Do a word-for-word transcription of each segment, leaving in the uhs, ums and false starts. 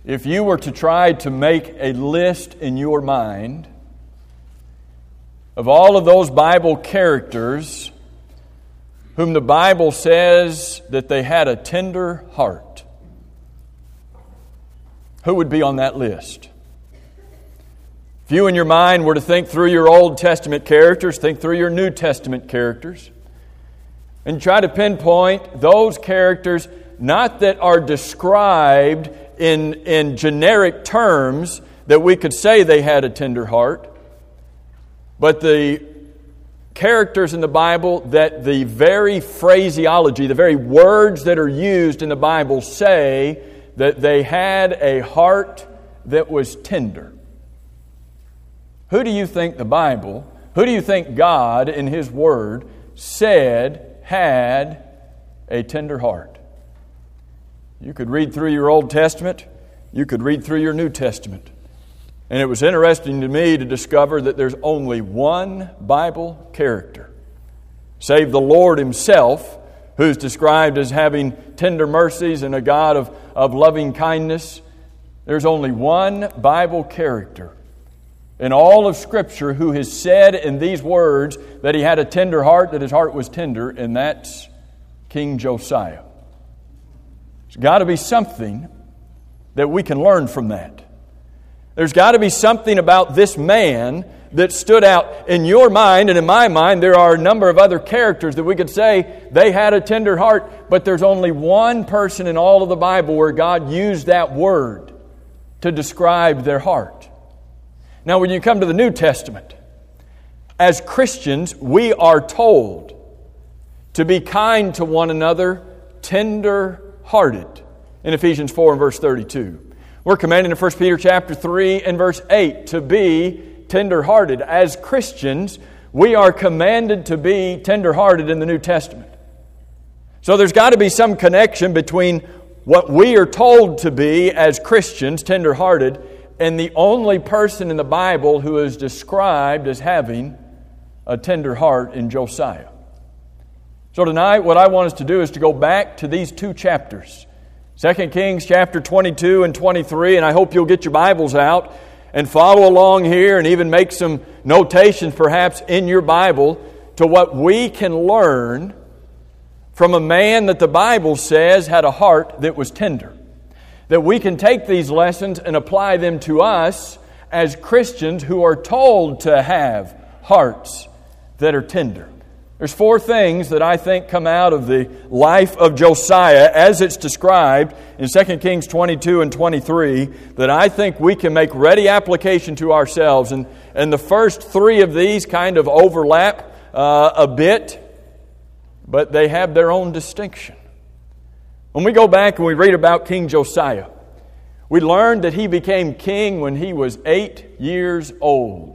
If you were to try to make a list in your mind of all of those Bible characters whom the Bible says that they had a tender heart, who would be on that list? If you in your mind were to think through your Old Testament characters, think through your New Testament characters, and try to pinpoint those characters not that are described in, in generic terms that we could say they had a tender heart, but the characters in the Bible that the very phraseology, the very words that are used in the Bible say that they had a heart that was tender. Who do you think the Bible, who do you think God in His Word said had a tender heart? You could read through your Old Testament, you could read through your New Testament. And it was interesting to me to discover that there's only one Bible character, save the Lord Himself, who's described as having tender mercies and a God of, of loving kindness. There's only one Bible character in all of Scripture who has said in these words that he had a tender heart, that his heart was tender, and that's King Josiah. There's got to be something that we can learn from that. There's got to be something about this man that stood out in your mind, and in my mind there are a number of other characters that we could say they had a tender heart, but there's only one person in all of the Bible where God used that word to describe their heart. Now when you come to the New Testament, as Christians we are told to be kind to one another, tender-hearted, in Ephesians four and verse thirty-two. We're commanded in First Peter chapter three and verse eight to be tender-hearted. As Christians, we are commanded to be tender-hearted in the New Testament. So there's got to be some connection between what we are told to be as Christians, tender-hearted, and the only person in the Bible who is described as having a tender heart in Josiah. So tonight, what I want us to do is to go back to these two chapters, Second Kings chapter twenty-two and twenty-three, and I hope you'll get your Bibles out and follow along here and even make some notations perhaps in your Bible to what we can learn from a man that the Bible says had a heart that was tender. That we can take these lessons and apply them to us as Christians who are told to have hearts that are tender. There's four things that I think come out of the life of Josiah as it's described in Second Kings twenty-two and twenty-three that I think we can make ready application to ourselves. And, and the first three of these kind of overlap uh, a bit, but they have their own distinction. When we go back and we read about King Josiah, we learn that he became king when he was eight years old.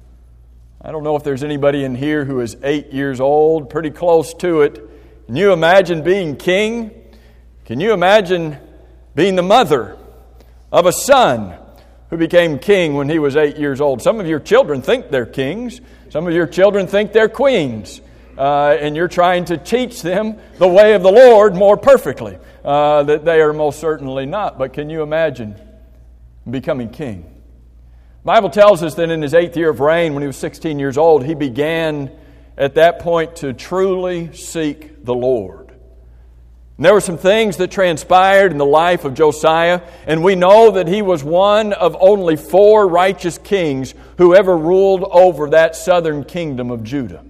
I don't know if there's anybody in here who is eight years old, pretty close to it. Can you imagine being king? Can you imagine being the mother of a son who became king when he was eight years old? Some of your children think they're kings. Some of your children think they're queens. Uh, and you're trying to teach them the way of the Lord more perfectly. Uh, that they are most certainly not. But can you imagine becoming king? The Bible tells us that in his eighth year of reign, when he was sixteen years old, he began at that point to truly seek the Lord. And there were some things that transpired in the life of Josiah, and we know that he was one of only four righteous kings who ever ruled over that southern kingdom of Judah.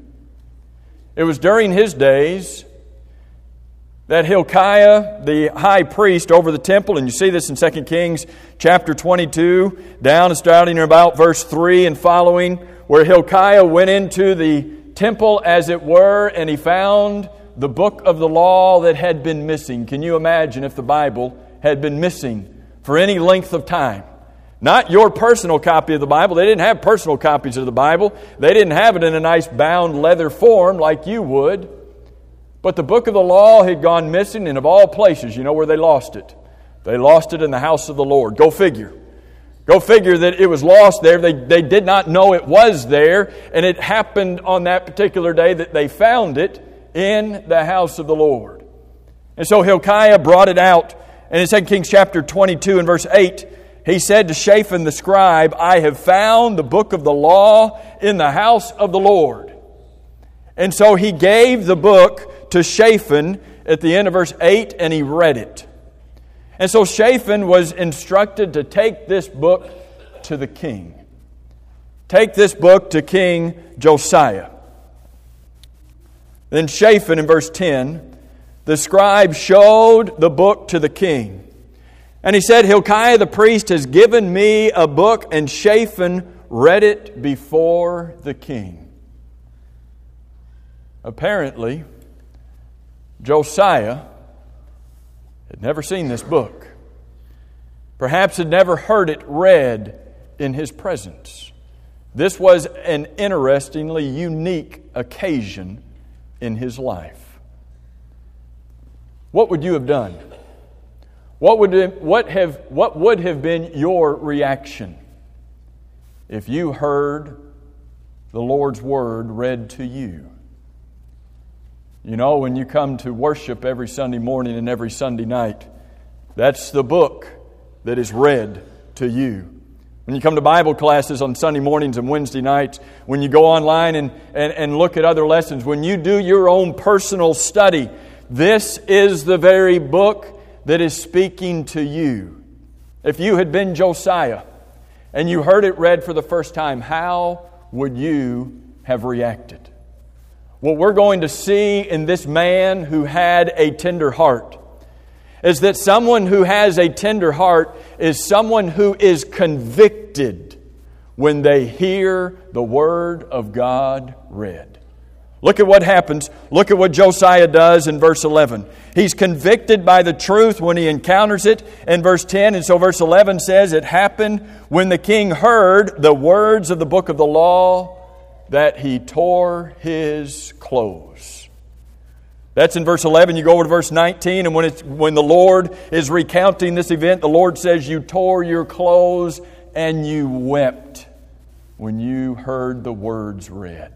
It was during his days that Hilkiah, the high priest over the temple, and you see this in Second Kings chapter twenty-two, down and starting in about verse three and following, where Hilkiah went into the temple, as it were, and he found the book of the law that had been missing. Can you imagine if the Bible had been missing for any length of time? Not your personal copy of the Bible. They didn't have personal copies of the Bible. They didn't have it in a nice bound leather form like you would. But the book of the law had gone missing, and of all places, you know where they lost it? They lost it in the house of the Lord. Go figure. Go figure that it was lost there. They, they did not know it was there, and it happened on that particular day that they found it in the house of the Lord. And so Hilkiah brought it out, And in Second Kings chapter twenty-two and verse eight, he said to Shaphan the scribe, I have found the book of the law in the house of the Lord. And so he gave the book to Shaphan at the end of verse eight, and he read it. And so Shaphan was instructed to take this book to the king. Take this book to King Josiah. Then Shaphan in verse ten, the scribe showed the book to the king. And he said, Hilkiah the priest has given me a book, and Shaphan read it before the king. Apparently, Josiah had never seen this book. Perhaps had never heard it read in his presence. This was an interestingly unique occasion in his life. What would you have done? What would it, what have what would have been your reaction if you heard the Lord's word read to you? You know, when you come to worship every Sunday morning and every Sunday night, that's the book that is read to you. When you come to Bible classes on Sunday mornings and Wednesday nights, when you go online and, and, and look at other lessons, when you do your own personal study, this is the very book that is speaking to you. If you had been Josiah and you heard it read for the first time, how would you have reacted? What we're going to see in this man who had a tender heart is that someone who has a tender heart is someone who is convicted when they hear the Word of God read. Look at what happens. Look at what Josiah does in verse eleven. He's convicted by the truth when he encounters it in verse ten. And so verse eleven says, it happened when the king heard the words of the book of the law that he tore his clothes. That's in verse eleven. You go over to verse nineteen, and when it's, when the Lord is recounting this event, the Lord says, you tore your clothes and you wept when you heard the words read.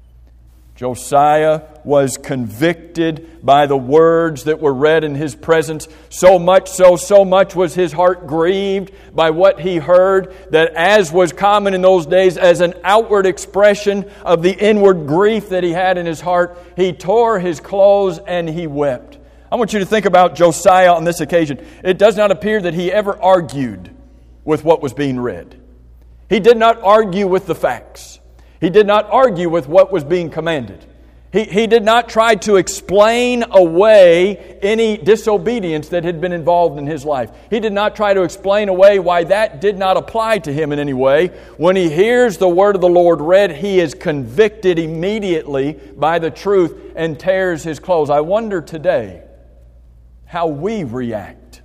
Josiah was convicted by the words that were read in his presence. So much so, so much was his heart grieved by what he heard, that as was common in those days, as an outward expression of the inward grief that he had in his heart, he tore his clothes and he wept. I want you to think about Josiah on this occasion. It does not appear that he ever argued with what was being read. He did not argue with the facts. He did not argue with what was being commanded. He, he did not try to explain away any disobedience that had been involved in his life. He did not try to explain away why that did not apply to him in any way. When he hears the word of the Lord read, he is convicted immediately by the truth and tears his clothes. I wonder today how we react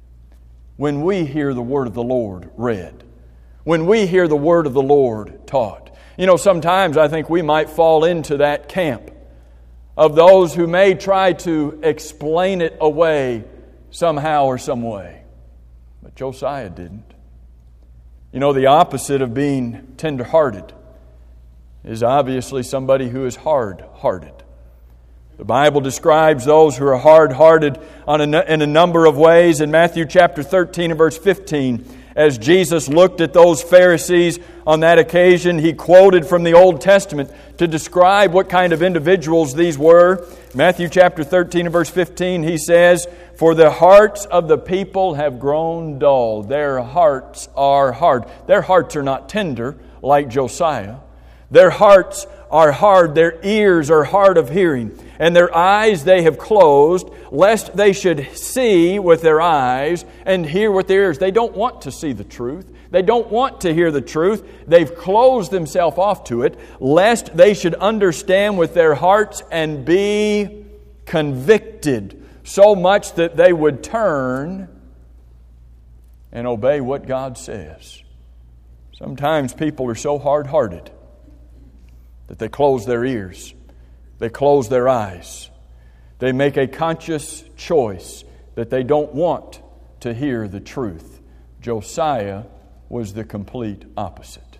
when we hear the word of the Lord read, when we hear the word of the Lord taught. You know, sometimes I think we might fall into that camp of those who may try to explain it away somehow or some way. But Josiah didn't. You know, the opposite of being tender-hearted is obviously somebody who is hard-hearted. The Bible describes those who are hard-hearted on a, in a number of ways. In Matthew chapter thirteen and verse fifteen, as Jesus looked at those Pharisees on that occasion, He quoted from the Old Testament to describe what kind of individuals these were. Matthew chapter thirteen and verse fifteen, He says, "For the hearts of the people have grown dull." Their hearts are hard. Their hearts are not tender like Josiah. Their hearts are hard. Their ears are hard of hearing. And their eyes they have closed, lest they should see with their eyes and hear with their ears. They don't want to see the truth. They don't want to hear the truth. They've closed themselves off to it, lest they should understand with their hearts and be convicted, so much that they would turn and obey what God says. Sometimes people are so hard-hearted that they close their ears. They close their eyes. They make a conscious choice that they don't want to hear the truth. Josiah was the complete opposite.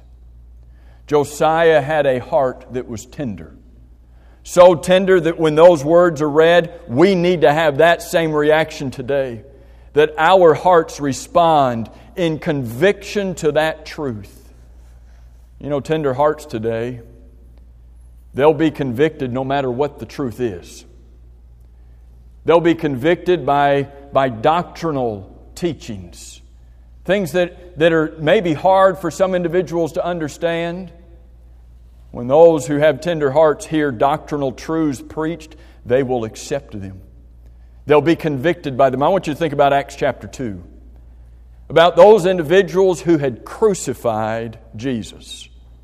Josiah had a heart that was tender. So tender that when those words are read, we need to have that same reaction today. that our hearts respond in conviction to that truth. You know, tender hearts today, they'll be convicted no matter what the truth is. They'll be convicted by, by doctrinal teachings, things that, that are maybe hard for some individuals to understand. When those who have tender hearts hear doctrinal truths preached, they will accept them. They'll be convicted by them. I want you to think about Acts chapter two, about those individuals who had crucified Jesus.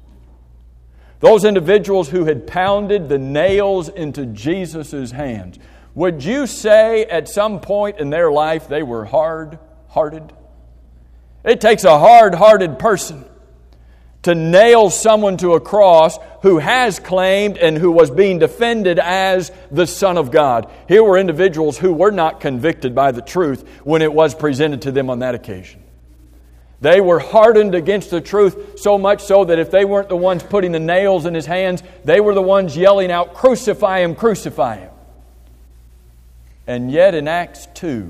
Those individuals who had pounded the nails into Jesus' hands. Would you say at some point in their life they were hard-hearted? It takes a hard-hearted person to nail someone to a cross who has claimed and who was being defended as the Son of God. Here were individuals who were not convicted by the truth when it was presented to them on that occasion. They were hardened against the truth, so much so that if they weren't the ones putting the nails in His hands, they were the ones yelling out, "Crucify Him, crucify Him." And yet in Acts two,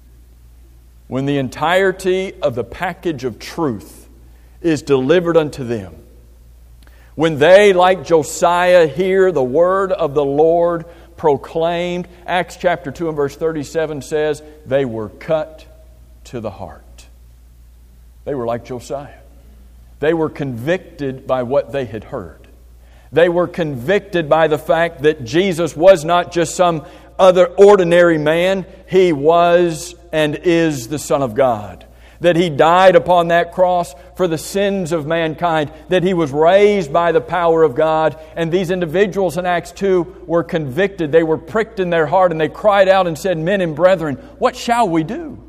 when the entirety of the package of truth is delivered unto them, when they, like Josiah, hear the word of the Lord proclaimed, Acts chapter two and verse thirty-seven says, they were cut to the heart. They were like Josiah. They were convicted by what they had heard. They were convicted by the fact that Jesus was not just some other ordinary man. He was and is the Son of God. That He died upon that cross for the sins of mankind. That He was raised by the power of God. And these individuals in Acts two were convicted. They were pricked in their heart and they cried out and said, "Men and brethren, what shall we do?"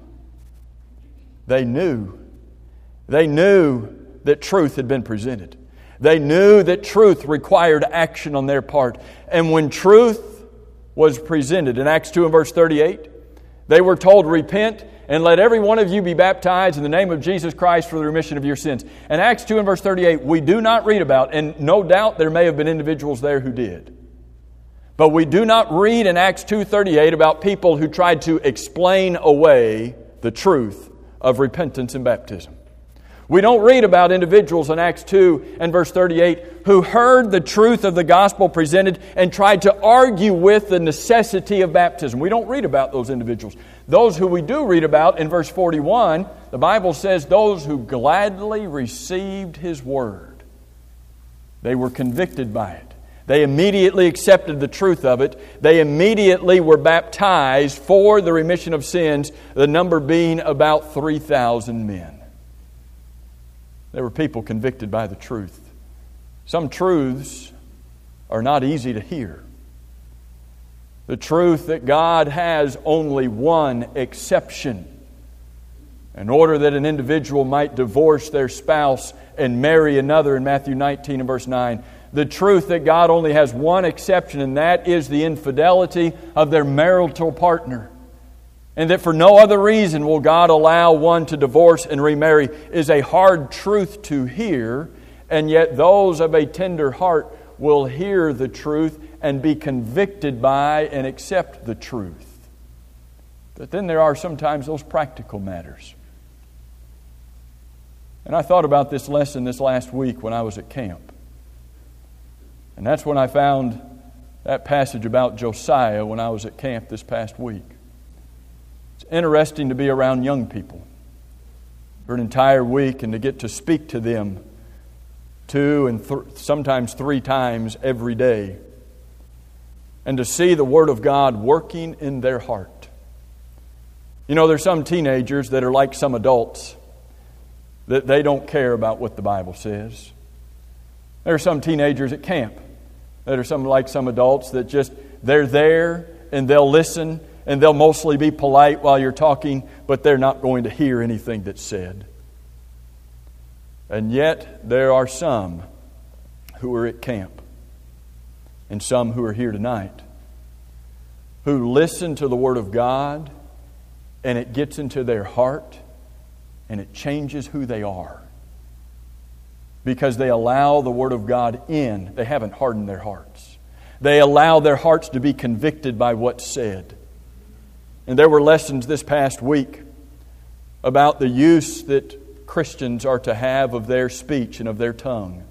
They knew. They knew that truth had been presented. They knew that truth required action on their part. And when truth was presented in Acts two and verse thirty-eight, they were told, "Repent and let every one of you be baptized in the name of Jesus Christ for the remission of your sins." And Acts two and verse thirty-eight, we do not read about, and no doubt there may have been individuals there who did. But we do not read in Acts two thirty-eight about people who tried to explain away the truth of repentance and baptism. We don't read about individuals in Acts two and verse thirty-eight who heard the truth of the gospel presented and tried to argue with the necessity of baptism. We don't read about those individuals. Those who we do read about in verse forty-one, the Bible says those who gladly received His word. They were convicted by it. They immediately accepted the truth of it. They immediately were baptized for the remission of sins, the number being about three thousand men. There were people convicted by the truth. Some truths are not easy to hear. The truth that God has only one exception. In order that an individual might divorce their spouse and marry another in Matthew nineteen and verse nine. The truth that God only has one exception, and that is the infidelity of their marital partner. And that for no other reason will God allow one to divorce and remarry is a hard truth to hear. And yet those of a tender heart will hear the truth and be convicted by and accept the truth. But then there are sometimes those practical matters. And I thought about this lesson this last week when I was at camp. And that's when I found that passage about Josiah when I was at camp this past week. It's interesting to be around young people for an entire week and to get to speak to them two and th- sometimes three times every day, and to see the Word of God working in their heart. You know, there's some teenagers that are like some adults, that they don't care about what the Bible says. There are some teenagers at camp that are some like some adults that just, they're there and they'll listen and they'll mostly be polite while you're talking, but they're not going to hear anything that's said. And yet there are some who are at camp and some who are here tonight who listen to the Word of God and it gets into their heart and it changes who they are. Because they allow the Word of God in. They haven't hardened their hearts. They allow their hearts to be convicted by what's said. And there were lessons this past week about the use that Christians are to have of their speech and of their tongue.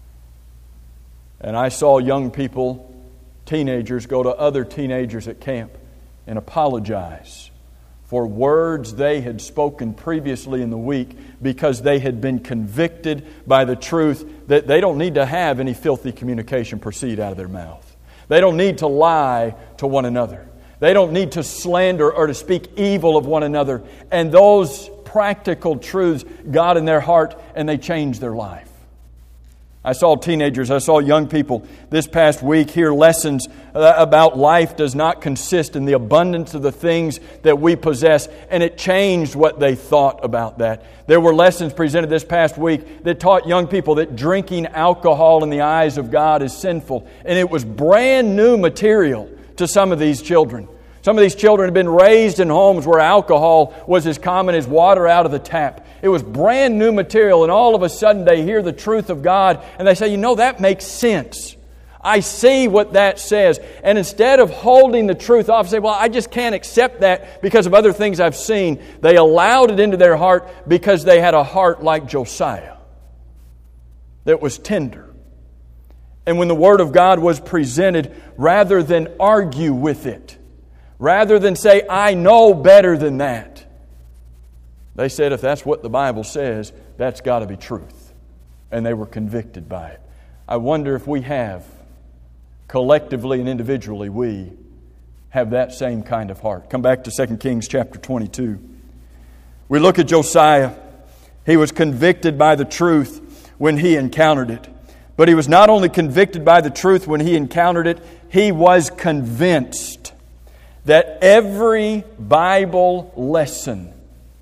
And I saw young people, teenagers, go to other teenagers at camp and apologize for words they had spoken previously in the week because they had been convicted by the truth that they don't need to have any filthy communication proceed out of their mouth. They don't need to lie to one another. They don't need to slander or to speak evil of one another. And those practical truths got in their heart and they changed their life. I saw teenagers, I saw young people this past week hear lessons about life does not consist in the abundance of the things that we possess, and it changed what they thought about that. There were lessons presented this past week that taught young people that drinking alcohol in the eyes of God is sinful, and it was brand new material to some of these children. Some of these children had been raised in homes where alcohol was as common as water out of the tap. It was brand new material, and all of a sudden they hear the truth of God and they say, you know, that makes sense. I see what that says. And instead of holding the truth off and say, well, I just can't accept that because of other things I've seen, they allowed it into their heart because they had a heart like Josiah that was tender. And when the Word of God was presented, rather than argue with it, rather than say, I know better than that, they said, if that's what the Bible says, that's got to be truth. And they were convicted by it. I wonder if we have, collectively and individually, we have that same kind of heart. Come back to Second Kings chapter twenty-two. We look at Josiah. He was convicted by the truth when he encountered it. But he was not only convicted by the truth when he encountered it, he was convinced that every Bible lesson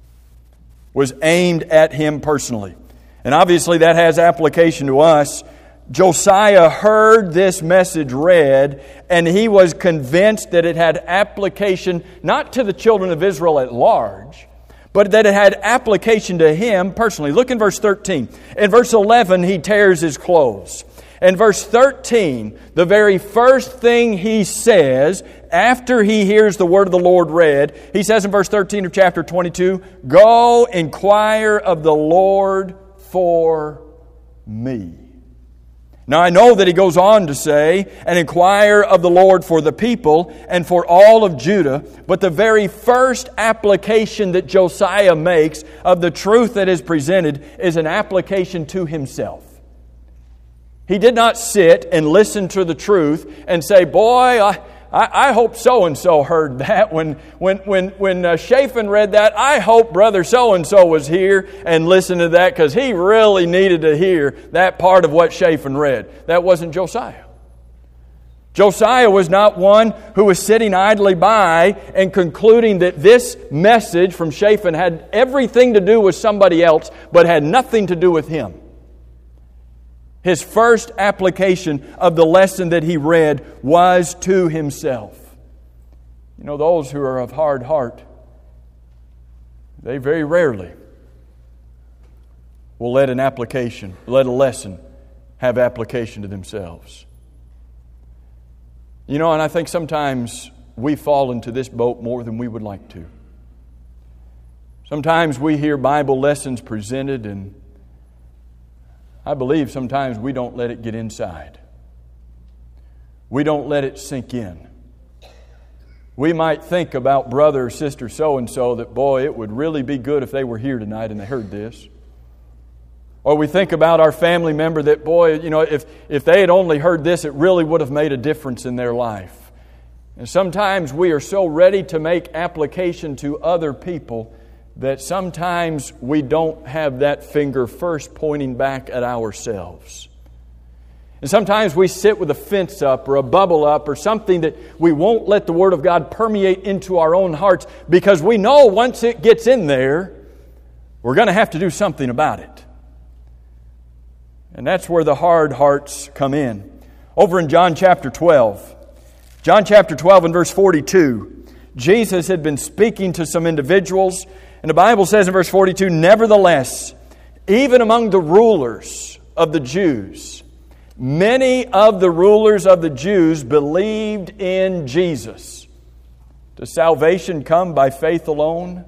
was aimed at him personally. And obviously that has application to us. Josiah heard this message read, and he was convinced that it had application not to the children of Israel at large, but that it had application to him personally. Look in verse thirteen. In verse eleven, he tears his clothes. In verse thirteen, the very first thing he says after he hears the word of the Lord read, he says in verse thirteen of chapter twenty-two, "Go inquire of the Lord for me." Now I know that he goes on to say, "And inquire of the Lord for the people and for all of Judah." But the very first application that Josiah makes of the truth that is presented is an application to himself. He did not sit and listen to the truth and say, boy, I, I, I hope so-and-so heard that. When, when, when, when uh, Shaphan read that, I hope brother so-and-so was here and listened to that because he really needed to hear that part of what Shaphan read. That wasn't Josiah. Josiah was not one who was sitting idly by and concluding that this message from Shaphan had everything to do with somebody else but had nothing to do with him. His first application of the lesson that he read was to himself. You know, those who are of hard heart, they very rarely will let an application, let a lesson have application to themselves. You know, and I think sometimes we fall into this boat more than we would like to. Sometimes we hear Bible lessons presented, and I believe sometimes we don't let it get inside. We don't let it sink in. We might think about brother or sister so-and-so that, boy, it would really be good if they were here tonight and they heard this. Or we think about our family member that, boy, you know, if, if they had only heard this, it really would have made a difference in their life. And sometimes we are so ready to make application to other people that sometimes we don't have that finger first pointing back at ourselves. And sometimes we sit with a fence up or a bubble up or something that we won't let the Word of God permeate into our own hearts because we know once it gets in there, we're going to have to do something about it. And that's where the hard hearts come in. Over in John chapter twelve, John chapter twelve and verse forty-two, Jesus had been speaking to some individuals. And the Bible says in verse forty-two, "Nevertheless, even among the rulers of the Jews, many of the rulers of the Jews believed in Jesus." Does salvation come by faith alone?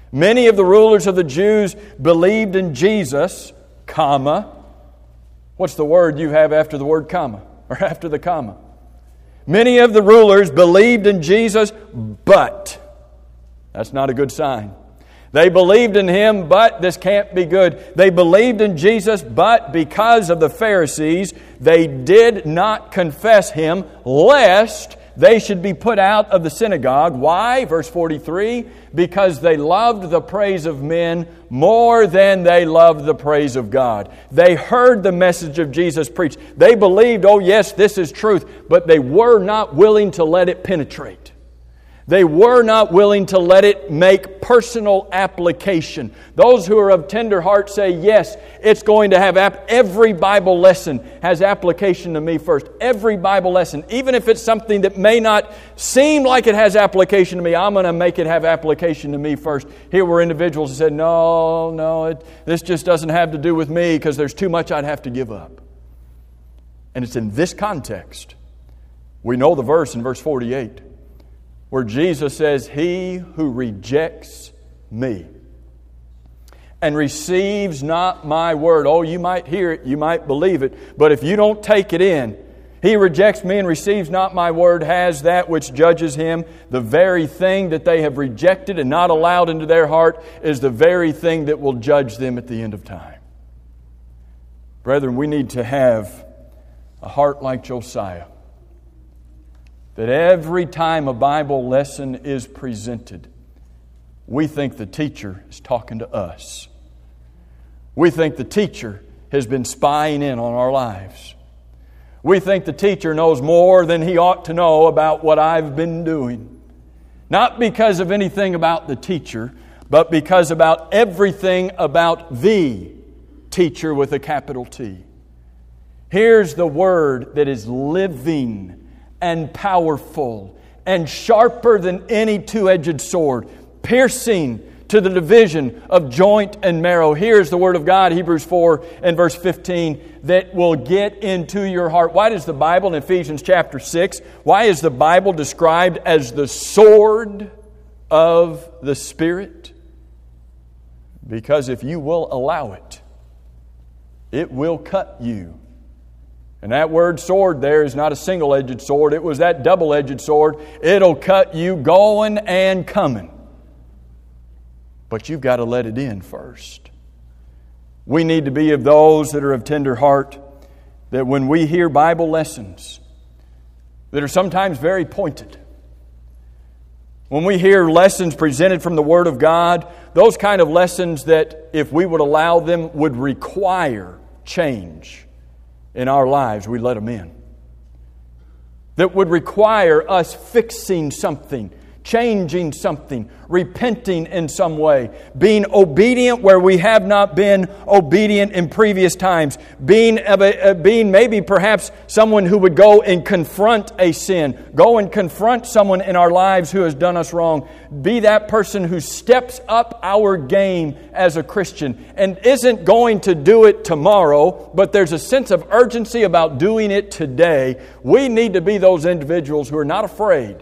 Many of the rulers of the Jews believed in Jesus, comma. What's the word you have after the word comma, or after the comma? Many of the rulers believed in Jesus, but. That's not a good sign. They believed in Him, but this can't be good. They believed in Jesus, but because of the Pharisees, they did not confess Him, lest they should be put out of the synagogue. Why? Verse forty-three, because they loved the praise of men more than they loved the praise of God. They heard the message of Jesus preached. They believed, oh yes, this is truth, but they were not willing to let it penetrate. They were not willing to let it make personal application. Those who are of tender heart say, yes, it's going to have, ap- every Bible lesson has application to me first. Every Bible lesson, even if it's something that may not seem like it has application to me, I'm going to make it have application to me first. Here were individuals who said, no, no, it, this just doesn't have to do with me because there's too much I'd have to give up. And it's in this context. We know the verse in verse forty-eight. Where Jesus says, he who rejects me and receives not my word. Oh, you might hear it, you might believe it, but if you don't take it in, he rejects me and receives not my word, has that which judges him. The very thing that they have rejected and not allowed into their heart is the very thing that will judge them at the end of time. Brethren, we need to have a heart like Josiah. That every time a Bible lesson is presented, we think the teacher is talking to us. We think the teacher has been spying in on our lives. We think the teacher knows more than he ought to know about what I've been doing. Not because of anything about the teacher, but because about everything about the teacher with a capital T. Here's the word that is living and powerful and sharper than any two-edged sword, piercing to the division of joint and marrow. Here's the Word of God, Hebrews four and verse fifteen, that will get into your heart. Why does the Bible in Ephesians chapter six, why is the Bible described as the sword of the Spirit? Because if you will allow it, it will cut you. And that word sword there is not a single-edged sword. It was that double-edged sword. It'll cut you going and coming. But you've got to let it in first. We need to be of those that are of tender heart, that when we hear Bible lessons that are sometimes very pointed, when we hear lessons presented from the Word of God, those kind of lessons that, if we would allow them, would require change in our lives, we let them in. That would require us fixing something, changing something, repenting in some way, being obedient where we have not been obedient in previous times, being, uh, being maybe perhaps someone who would go and confront a sin, go and confront someone in our lives who has done us wrong. Be that person who steps up our game as a Christian and isn't going to do it tomorrow, but there's a sense of urgency about doing it today. We need to be those individuals who are not afraid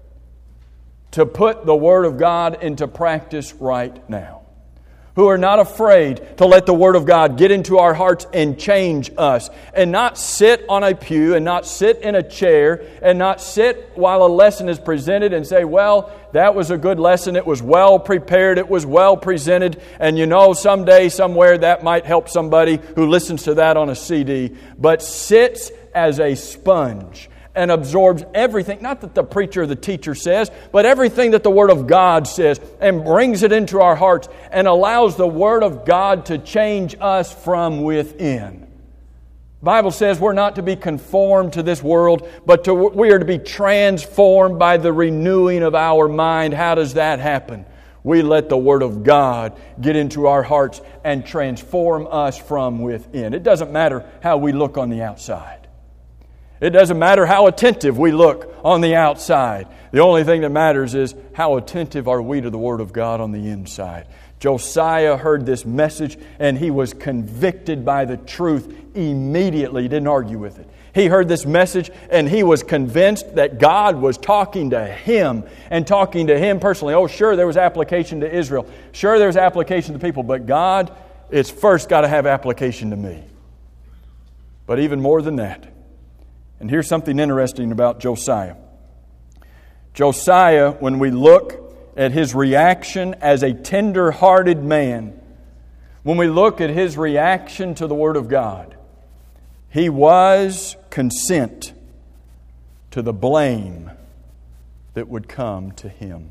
to put the Word of God into practice right now. Who are not afraid to let the Word of God get into our hearts and change us. And not sit on a pew and not sit in a chair and not sit while a lesson is presented and say, well, that was a good lesson. It was well prepared. It was well presented. And you know, someday, somewhere, that might help somebody who listens to that on a C D. But sits as a sponge and absorbs everything, not that the preacher or the teacher says, but everything that the Word of God says, and brings it into our hearts and allows the Word of God to change us from within. The Bible says we're not to be conformed to this world, but to, we are to be transformed by the renewing of our mind. How does that happen? We let the Word of God get into our hearts and transform us from within. It doesn't matter how we look on the outside. It doesn't matter how attentive we look on the outside. The only thing that matters is how attentive are we to the Word of God on the inside. Josiah heard this message and he was convicted by the truth immediately. He didn't argue with it. He heard this message and he was convinced that God was talking to him and talking to him personally. Oh, sure, there was application to Israel. Sure, there was application to the people. But God, it's first got to have application to me. But even more than that. And here's something interesting about Josiah. Josiah, when we look at his reaction as a tender-hearted man, when we look at his reaction to the Word of God, he was consent to the blame that would come to him.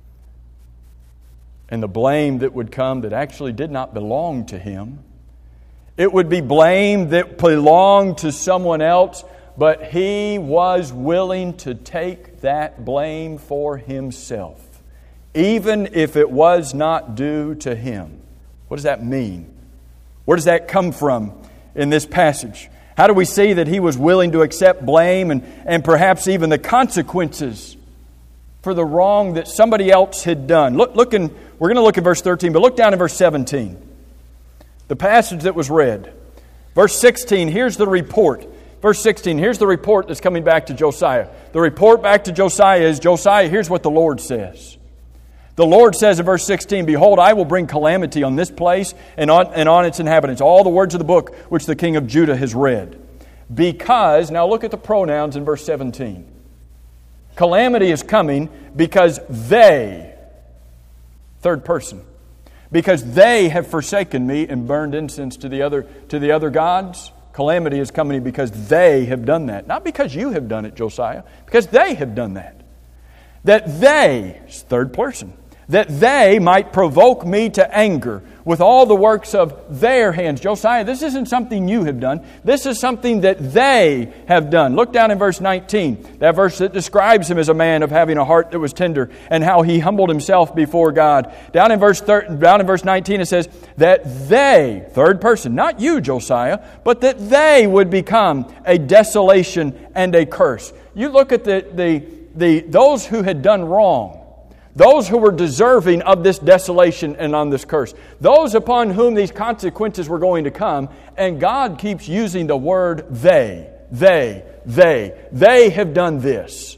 And the blame that would come that actually did not belong to him. It would be blame that belonged to someone else, but he was willing to take that blame for himself, even if it was not due to him. What does that mean? Where does that come from in this passage? How do we see that he was willing to accept blame and, and perhaps even the consequences for the wrong that somebody else had done? Look, look in, we're going to look at verse thirteen, but look down in verse seventeen. The passage that was read. Verse sixteen, here's the report. Verse sixteen, here's the report that's coming back to Josiah. The report back to Josiah is, Josiah, here's what the Lord says. The Lord says in verse sixteen, Behold, I will bring calamity on this place and on, and on its inhabitants. All the words of the book which the king of Judah has read. Because, now look at the pronouns in verse seventeen. Calamity is coming because they, third person, because they have forsaken me and burned incense to the other to the other gods. Calamity is coming because they have done that. Not because you have done it, Josiah, because they have done that. That they, third person, that they might provoke me to anger with all the works of their hands. Josiah, this isn't something you have done. This is something that they have done. Look down in verse nineteen, that verse that describes him as a man of having a heart that was tender and how he humbled himself before God. Down in verse thir- down in verse nineteen it says that they, third person, not you, Josiah, but that they would become a desolation and a curse. You look at the the, the those who had done wrong. Those who were deserving of this desolation and on this curse. Those upon whom these consequences were going to come. And God keeps using the word they. They. They. They have done this.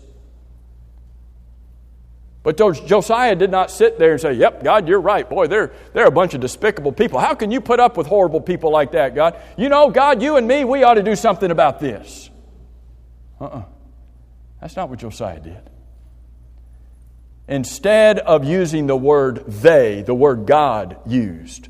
But Josiah did not sit there and say, Yep, God, you're right. Boy, they're, they're a bunch of despicable people. How can you put up with horrible people like that, God? You know, God, you and me, we ought to do something about this. Uh-uh. That's not what Josiah did. Instead of using the word they, the word God used,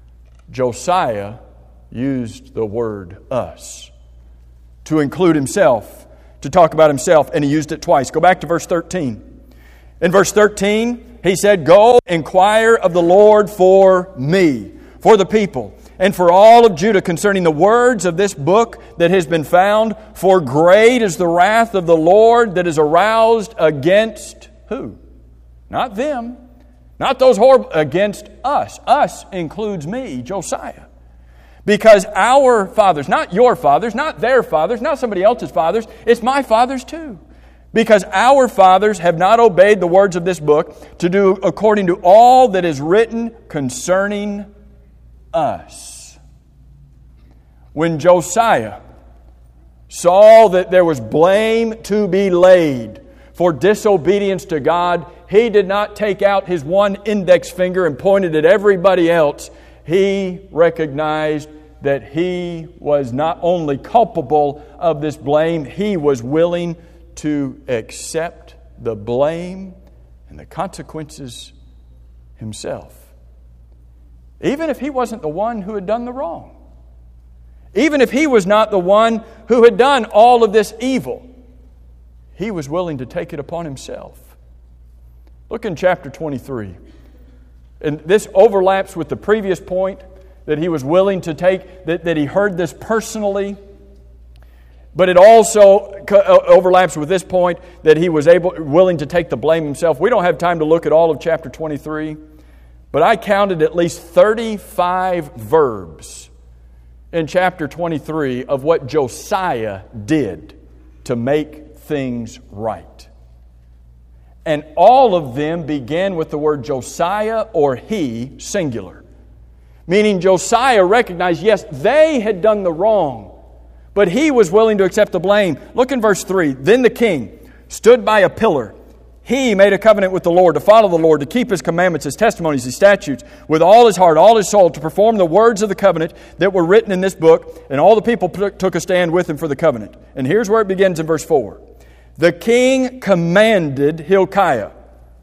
Josiah used the word us to include himself, to talk about himself, and he used it twice. Go back to verse thirteen. In verse thirteen, he said, Go inquire of the Lord for me, for the people, and for all of Judah concerning the words of this book that has been found, for great is the wrath of the Lord that is aroused against who? Not them. Not those horrible, against us. Us includes me, Josiah. Because our fathers, not your fathers, not their fathers, not somebody else's fathers, it's my fathers too. Because our fathers have not obeyed the words of this book to do according to all that is written concerning us. When Josiah saw that there was blame to be laid for disobedience to God, he did not take out his one index finger and point it at everybody else. He recognized that he was not only culpable of this blame, he was willing to accept the blame and the consequences himself. Even if he wasn't the one who had done the wrong. Even if he was not the one who had done all of this evil. He was willing to take it upon himself. Look in chapter twenty-three. And this overlaps with the previous point that he was willing to take, that, that he heard this personally. But it also overlaps with this point that he was able, willing to take the blame himself. We don't have time to look at all of chapter twenty-three. But I counted at least thirty-five verbs in chapter twenty-three of what Josiah did to make things right. And all of them began with the word Josiah or he, singular. Meaning Josiah recognized, yes, they had done the wrong, but he was willing to accept the blame. Look in verse three. Then the king stood by a pillar. He made a covenant with the Lord to follow the Lord, to keep His commandments, His testimonies, His statutes, with all his heart, all his soul, to perform the words of the covenant that were written in this book. And all the people took a stand with him for the covenant. And here's where it begins in verse four. The king commanded Hilkiah.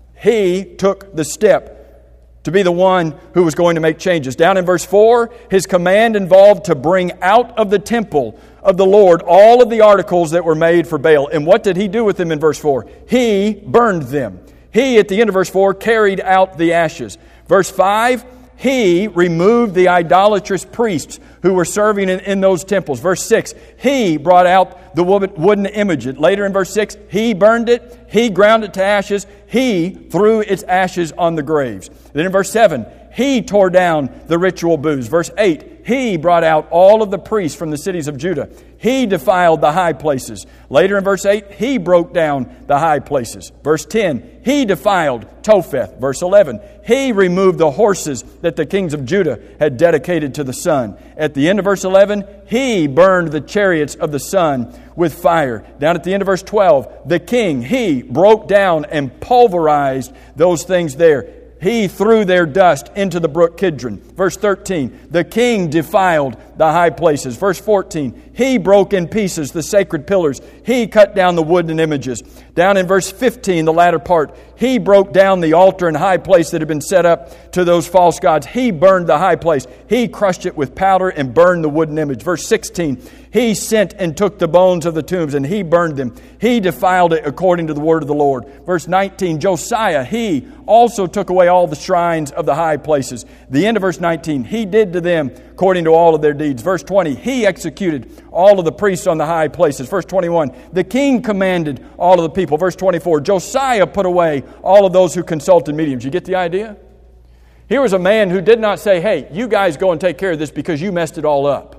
He took the step to be the one who was going to make changes. Down in verse four, his command involved to bring out of the temple of the Lord all of the articles that were made for Baal. And what did he do with them in verse four? He burned them. He, at the end of verse four, carried out the ashes. Verse five, he removed the idolatrous priests who were serving in, in those temples. Verse six, he brought out the wooden image. Later in verse six, he burned it, he ground it to ashes, he threw its ashes on the graves. Then in verse seven, he tore down the ritual booths. Verse eight, he brought out all of the priests from the cities of Judah. He defiled the high places. Later in verse eight, he broke down the high places. Verse ten, he defiled Topheth. Verse eleven, he removed the horses that the kings of Judah had dedicated to the sun. At the end of verse eleven, he burned the chariots of the sun with fire. Down at the end of verse twelve, the king, he broke down and pulverized those things there. He threw their dust into the brook Kidron. Verse thirteen, the king defiled the high places. Verse fourteen, he broke in pieces the sacred pillars. He cut down the wooden images. Down in verse fifteen, the latter part, he broke down the altar and high place that had been set up to those false gods. He burned the high place. He crushed it with powder and burned the wooden image. Verse sixteen, he sent and took the bones of the tombs and he burned them. He defiled it according to the word of the Lord. Verse nineteen, Josiah, he also took away all the shrines of the high places. The end of verse nineteen, he did to them according to all of their deeds. Verse twenty, he executed all of the priests on the high places. Verse twenty-one, the king commanded all of the people. Verse twenty-four, Josiah put away all of those who consulted mediums. You get the idea? Here was a man who did not say, hey, you guys go and take care of this because you messed it all up.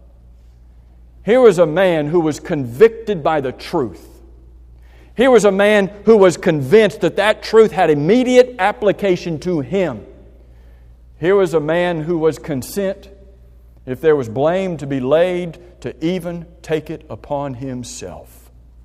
Here was a man who was convicted by the truth. Here was a man who was convinced that that truth had immediate application to him. Here was a man who was content, if there was blame to be laid, to even take it upon himself.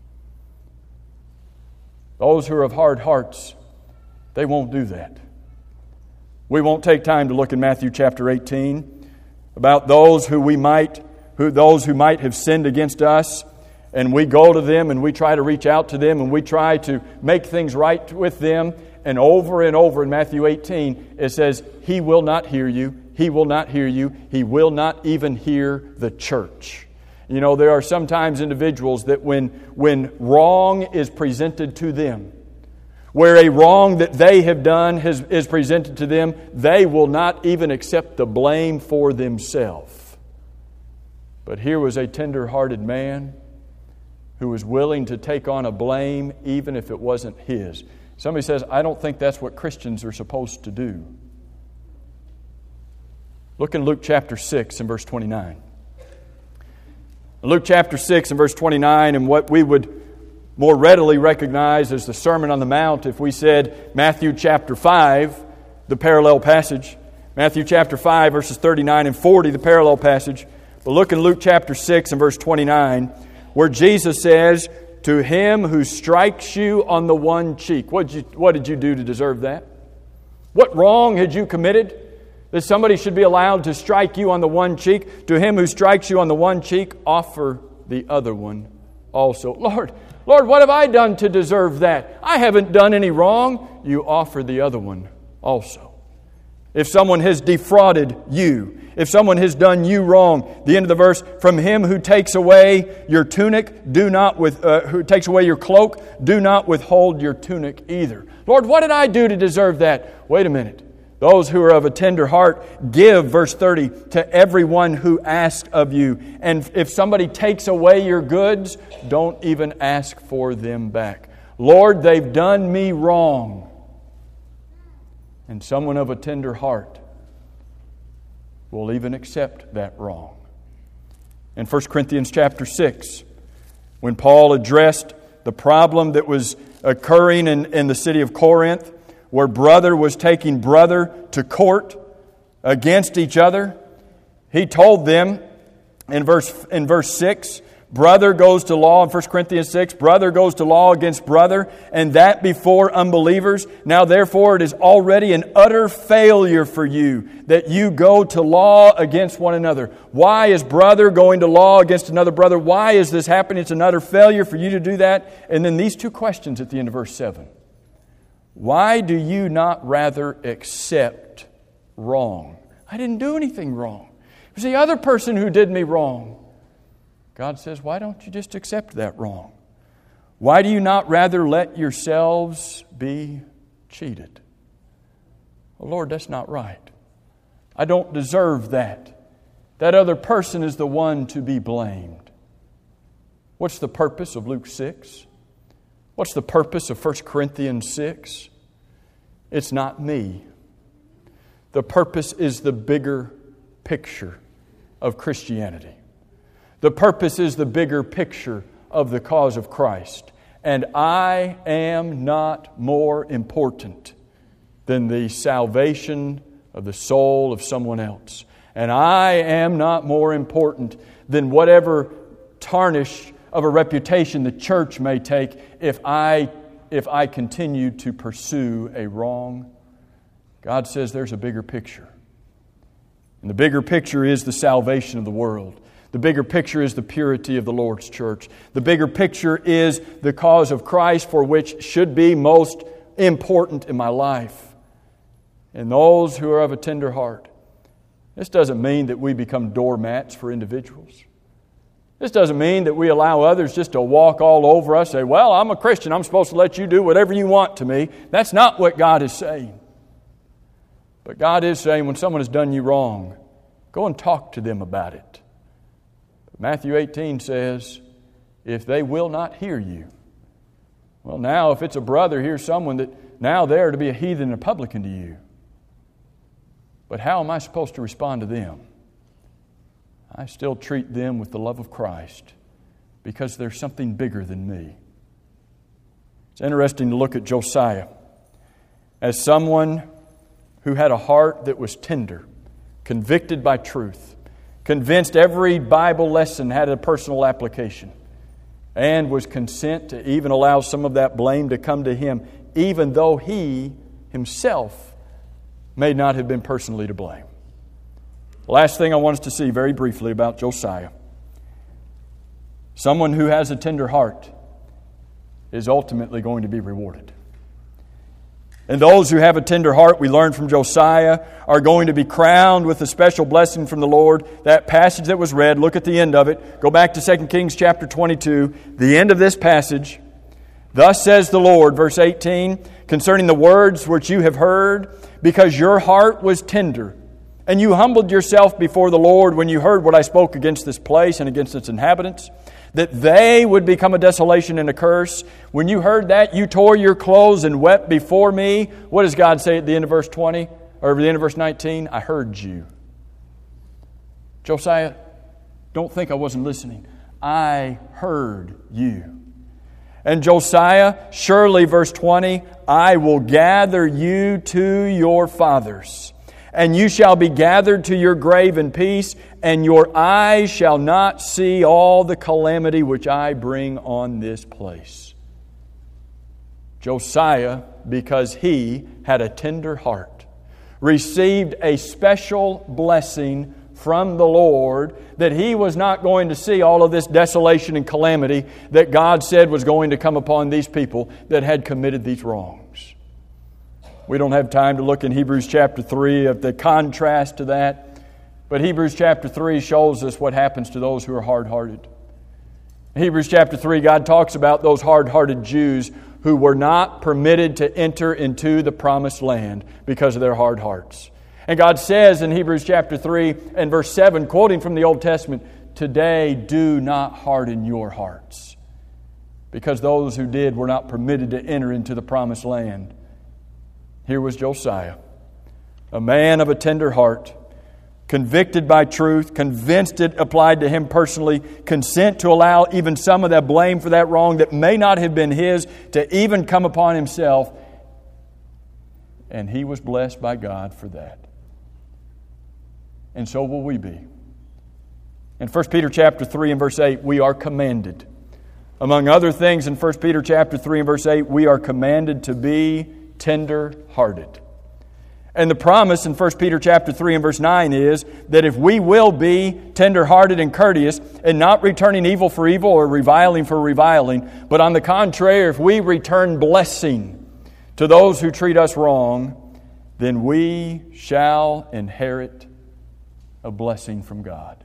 Those who are of hard hearts, they won't do that. We won't take time to look in Matthew chapter eighteen about those who we might, who those who might have sinned against us, and we go to them and we try to reach out to them and we try to make things right with them. And over and over in Matthew eighteen, it says, He will not hear you. He will not hear you. He will not even hear the church. You know, there are sometimes individuals that when, when wrong is presented to them, where a wrong that they have done has, is presented to them, they will not even accept the blame for themselves. But here was a tender-hearted man who was willing to take on a blame even if it wasn't his. Somebody says, I don't think that's what Christians are supposed to do. Look in Luke chapter six and verse twenty-nine. Luke chapter six and verse twenty-nine, and what we would more readily recognize as the Sermon on the Mount if we said Matthew chapter five, the parallel passage. Matthew chapter five, verses thirty-nine and forty, the parallel passage. But look in Luke chapter six and verse twenty-nine, where Jesus says, to him who strikes you on the one cheek. What did you, what did you do to deserve that? What wrong had you committed that somebody should be allowed to strike you on the one cheek? To him who strikes you on the one cheek, offer the other one also. Lord, Lord, what have I done to deserve that? I haven't done any wrong. You offer the other one also. If someone has defrauded you, if someone has done you wrong, the end of the verse, from him who takes away your tunic, do not with uh, who takes away your cloak, do not withhold your tunic either. Lord, what did I do to deserve that? Wait a minute. Those who are of a tender heart, give, verse thirty, to everyone who asks of you. And if somebody takes away your goods, don't even ask for them back. Lord, they've done me wrong. And someone of a tender heart will even accept that wrong. In First Corinthians chapter six, when Paul addressed the problem that was occurring in, in the city of Corinth, where brother was taking brother to court against each other. He told them in verse, in verse six, brother goes to law, in First Corinthians six, brother goes to law against brother, and that before unbelievers. Now therefore it is already an utter failure for you that you go to law against one another. Why is brother going to law against another brother? Why is this happening? It's an utter failure for you to do that. And then these two questions at the end of verse seven. Why do you not rather accept wrong? I didn't do anything wrong. It was the other person who did me wrong. God says, why don't you just accept that wrong? Why do you not rather let yourselves be cheated? Well, Lord, that's not right. I don't deserve that. That other person is the one to be blamed. What's the purpose of Luke six? What's the purpose of First Corinthians six? It's not me. The purpose is the bigger picture of Christianity. The purpose is the bigger picture of the cause of Christ. And I am not more important than the salvation of the soul of someone else. And I am not more important than whatever tarnish of a reputation the church may take if I, if I continue to pursue a wrong. God says there's a bigger picture. And the bigger picture is the salvation of the world. The bigger picture is the purity of the Lord's church. The bigger picture is the cause of Christ, for which should be most important in my life. And those who are of a tender heart. This doesn't mean that we become doormats for individuals. This doesn't mean that we allow others just to walk all over us, say, well, I'm a Christian, I'm supposed to let you do whatever you want to me. That's not what God is saying. But God is saying when someone has done you wrong, go and talk to them about it. Matthew eighteen says, if they will not hear you. Well, now if it's a brother, here's someone that now they're to be a heathen and a publican to you. But how am I supposed to respond to them? I still treat them with the love of Christ because there's something bigger than me. It's interesting to look at Josiah as someone who had a heart that was tender, convicted by truth, convinced every Bible lesson had a personal application, and was content to even allow some of that blame to come to him, even though he himself may not have been personally to blame. The last thing I want us to see very briefly about Josiah. Someone who has a tender heart is ultimately going to be rewarded. And those who have a tender heart, we learn from Josiah, are going to be crowned with a special blessing from the Lord. That passage that was read, look at the end of it. Go back to Second Kings chapter twenty-two. The end of this passage. Thus says the Lord, verse eighteen, concerning the words which you have heard, because your heart was tender, and you humbled yourself before the Lord when you heard what I spoke against this place and against its inhabitants, that they would become a desolation and a curse. When you heard that, you tore your clothes and wept before me. What does God say at the end of verse twenty? Or at the end of verse nineteen? I heard you. Josiah, don't think I wasn't listening. I heard you. And Josiah, surely, verse twenty, I will gather you to your fathers, and you shall be gathered to your grave in peace, and your eyes shall not see all the calamity which I bring on this place. Josiah, because he had a tender heart, received a special blessing from the Lord, that he was not going to see all of this desolation and calamity that God said was going to come upon these people that had committed these wrongs. We don't have time to look in Hebrews chapter three at the contrast to that, but Hebrews chapter three shows us what happens to those who are hard-hearted. In Hebrews chapter three, God talks about those hard-hearted Jews who were not permitted to enter into the promised land because of their hard hearts. And God says in Hebrews chapter three and verse seven, quoting from the Old Testament, today do not harden your hearts, because those who did were not permitted to enter into the promised land. Here was Josiah, a man of a tender heart, convicted by truth, convinced it applied to him personally, consent to allow even some of that blame for that wrong that may not have been his to even come upon himself. And he was blessed by God for that. And so will we be. In First Peter chapter three and verse eight, we are commanded. Among other things, in First Peter chapter three and verse eight, we are commanded to be tender-hearted. And the promise in First Peter chapter three and verse nine is that if we will be tender-hearted and courteous and not returning evil for evil or reviling for reviling, but on the contrary, if we return blessing to those who treat us wrong, then we shall inherit a blessing from God.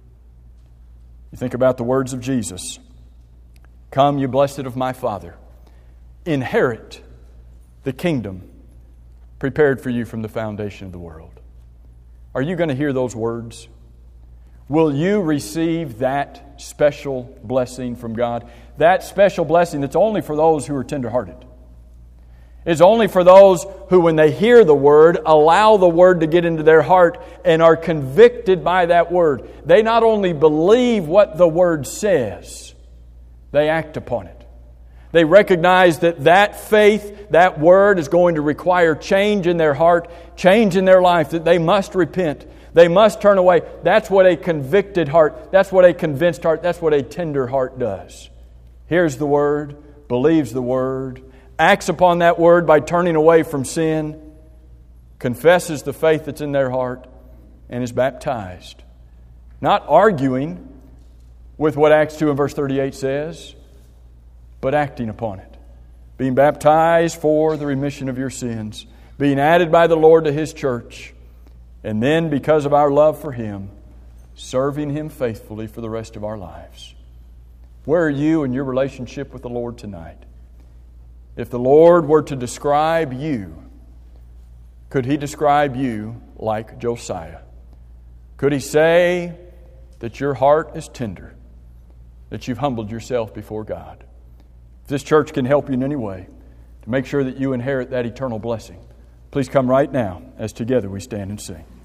You think about the words of Jesus. Come, you blessed of my Father, inherit the kingdom prepared for you from the foundation of the world. Are you going to hear those words? Will you receive that special blessing from God? That special blessing that's only for those who are tender-hearted. It's only for those who, when they hear the Word, allow the Word to get into their heart and are convicted by that Word. They not only believe what the Word says, they act upon it. They recognize that that faith, that Word is going to require change in their heart, change in their life, that they must repent. They must turn away. That's what a convicted heart, that's what a convinced heart, that's what a tender heart does. Hears the Word, believes the Word, acts upon that Word by turning away from sin, confesses the faith that's in their heart, and is baptized. Not arguing with what Acts two and verse thirty-eight says, but acting upon it. Being baptized for the remission of your sins. Being added by the Lord to His church. And then, because of our love for Him, serving Him faithfully for the rest of our lives. Where are you in your relationship with the Lord tonight? If the Lord were to describe you, could He describe you like Josiah? Could He say that your heart is tender, that you've humbled yourself before God? If this church can help you in any way to make sure that you inherit that eternal blessing, please come right now as together we stand and sing.